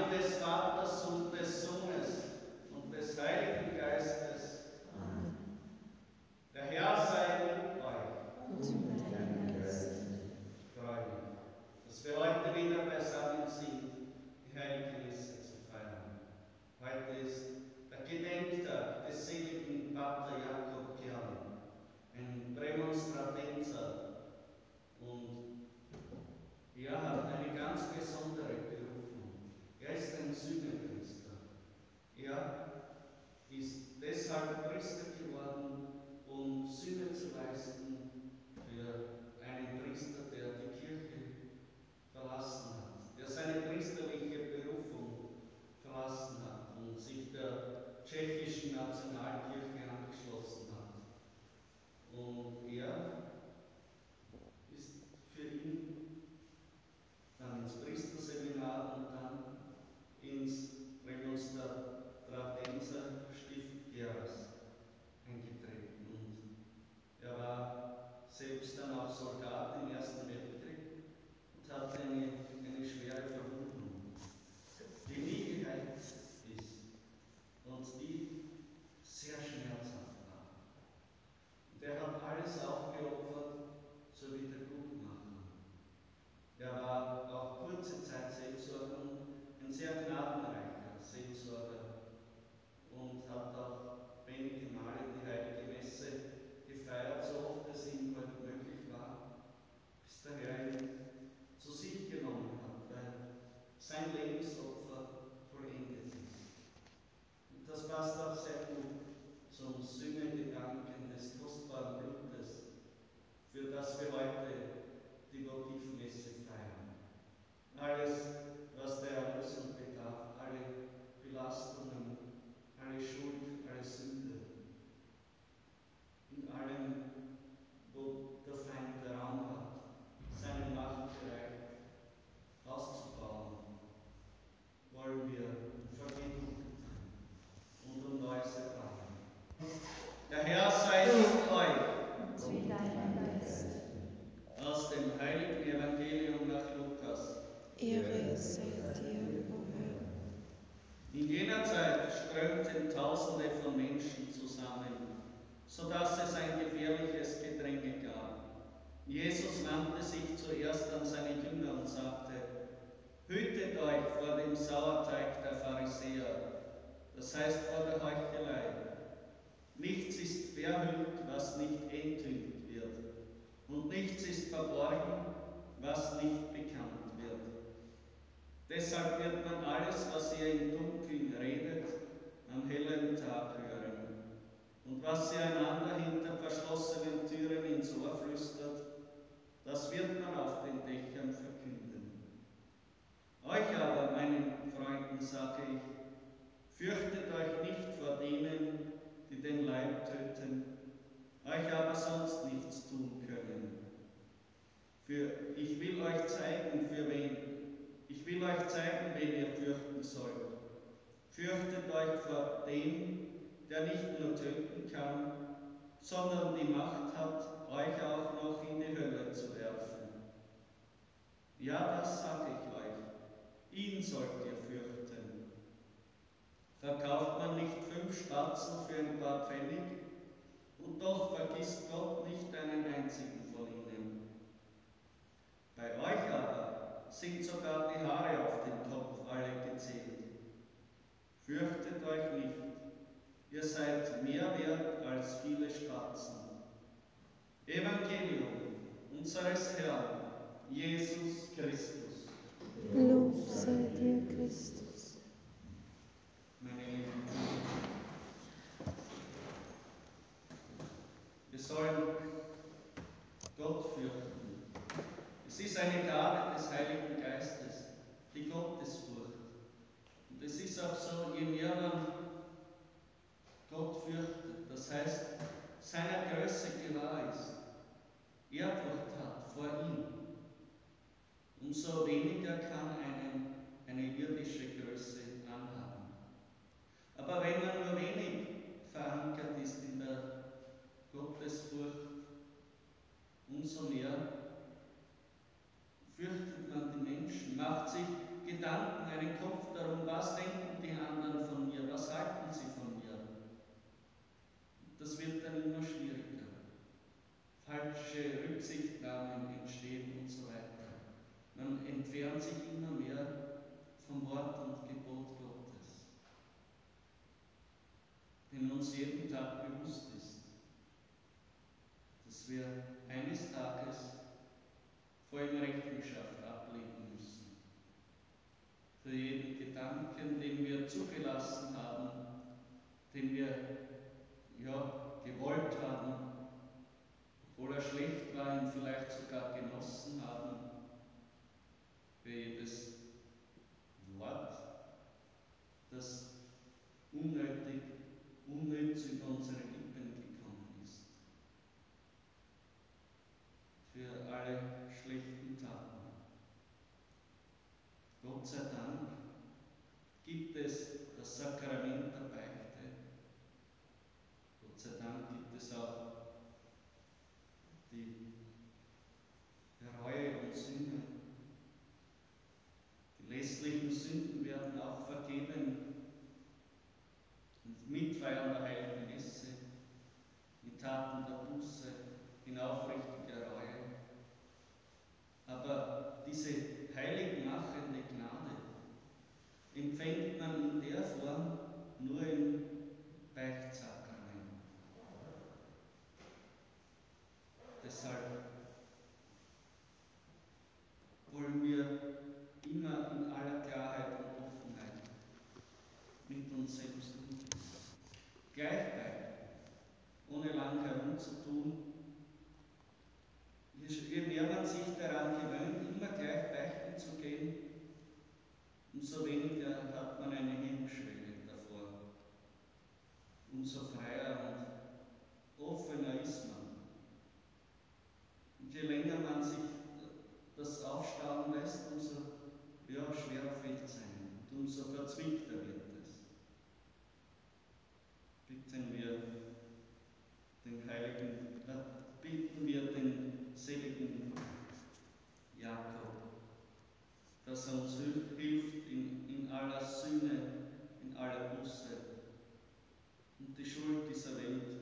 Namen des Vaters und des Sohnes und des Heiligen Geistes. Amen. Der Herr sei mit euch. Und mit deinem Geist. Ich freue mich, dass wir heute wieder beisammen sind, die heilige Messe zu feiern. Heute ist der Gedenktag des seligen Pater Jakob Kern, ein Prämonstratenser, und er hat eine ganz besondere Berufung. Er ist ein Sühnepriester. Er ist deshalb Priester geworden, um Sühne zu leisten für einen Priester, der die Kirche verlassen hat, der seine priesterliche Berufung verlassen hat und sich der tschechischen Nationalkirche angeschlossen hat. Und er ist für ihn dann ins Priesterseminar und dann ins Prämonstratenser Stift Geras eingetreten. Und er war selbst dann auch Soldat im Ersten Weltkrieg und hatte eine schwere Verwundung, die nie geheilt ist und die sehr schmerzhaft war. Und er hat alles aufgeopfert zur Wiedergutmachung. Er war auch kurze Zeit Seelsorger und ein sehr gnadenreicher Seelsorger und hat auch wenige Male die Heilige Messe gefeiert, so oft es ihm halt möglich war, bis der Herr ihn zu sich genommen hat, weil sein Lebensopfer vollendet ist. Und das passt auch sehr gut zum Sühnegedanken des kostbaren Blutes, für das wir heute die Votivmesse feiern. Alles, was der Erlösung bedarf, alle Belastungen, alle Schuld, alle Sünde, in allem, wo der Feind Raum hat, seinen Machtbereich auszubauen, wollen wir um Vergebung bitten und um Neues erbarmen. Der Herr sei mit euch. Und mit deinem Geist. Aus dem heiligen Evangelium nach Lukas. Ehre sei dir, o Herr. In jener Zeit strömten Tausende von Menschen zusammen, sodass es ein gefährliches Gedränge gab. Jesus wandte sich zuerst an seine Jünger und sagte: Hütet euch vor dem Sauerteig der Pharisäer, das heißt vor der Heuchelei. Nichts ist verhüllt, was nicht enthüllt wird, und nichts ist verborgen, was nicht bekannt wird. Deshalb wird man alles, was ihr im Dunkeln redet, am hellen Tag hören. Und was ihr einander hinter verschlossenen Türen ins Ohr flüstert, das wird man auf den Dächern verkünden. Euch aber, meinen Freunden, sage ich, fürchtet euch nicht vor denen, die den Leib töten, euch aber sonst nichts tun können. Ich will euch zeigen, wen ihr fürchten sollt. Fürchtet euch vor dem, der nicht nur töten kann, sondern die Macht hat, euch auch noch in die Hölle zu werfen. Ja, das sage ich euch, ihn sollt ihr fürchten. Verkauft man nicht 5 Spatzen für ein paar Pfennig, und doch vergisst Gott nicht einen einzigen von ihnen. Bei euch aber sind sogar die Haare auf dem Kopf alle gezählt. Fürchtet euch nicht, ihr seid mehr wert als viele Spatzen. Evangelium unseres Herrn, Jesus Christus. Lob sei dir, Christus. Meine lieben Brüder, wir sollen Gott fürchten. Es ist eine Gabe des Heiligen Geistes, die Gottesfurcht. Und es ist auch so, je mehr man Gott fürchtet, das heißt, seiner Größe gewahr ist, Ehrfurcht hat vor ihm, umso weniger kann eine irdische Größe anhaben. Aber wenn man nur wenig verankert ist in der Gottesfurcht, umso mehr fürchtet man die Menschen, macht sich Gedanken, einen Kopf darum, was denken die anderen von mir, was halten sie von mir. Das wird dann immer schwieriger. Falsche Rücksichtnahmen entstehen und so weiter. Man entfernt sich immer mehr vom Wort und Gebot Gottes, den uns jeden Tag bewusst ist, dass wir eines Tages vor ihm Rechenschaft ablegen müssen. Für jeden Gedanken, den wir zugelassen haben, den wir gewollt haben, obwohl er schlecht war, ihn vielleicht sogar genossen haben, für jedes Wort, das unnütz über unsere Lippen gekommen ist, für alle schlechten Taten. Gott sei Dank gibt es das Sakrament der Beichte. Gott sei Dank gibt es auch die Reue und Sühne. Die lästlichen Sünden werden auch vergeben und Mitfeiern der Heiligen Messe, in Taten der Buße, in aufrichtiger Reue. Aber diese heilig machende Gnade empfängt man in der Form nur im Beichtsakrament. Deshalb wollen wir immer in aller Klarheit und Offenheit mit uns selbst umgehen. Gleich beichten, ohne lang herumzutun. Je mehr man sich daran gewöhnt, immer gleich beichten zu gehen, umso weniger hat man eine Hemmschwelle davor. Umso freier und offener ist man. Und je länger man sich das aufstauen lässt, umso schwerer fällt es einem und umso verzwickter wird es. Bitten wir den seligen Jakob, dass er uns hilft in aller Sühne, in aller Buße und die Schuld dieser Welt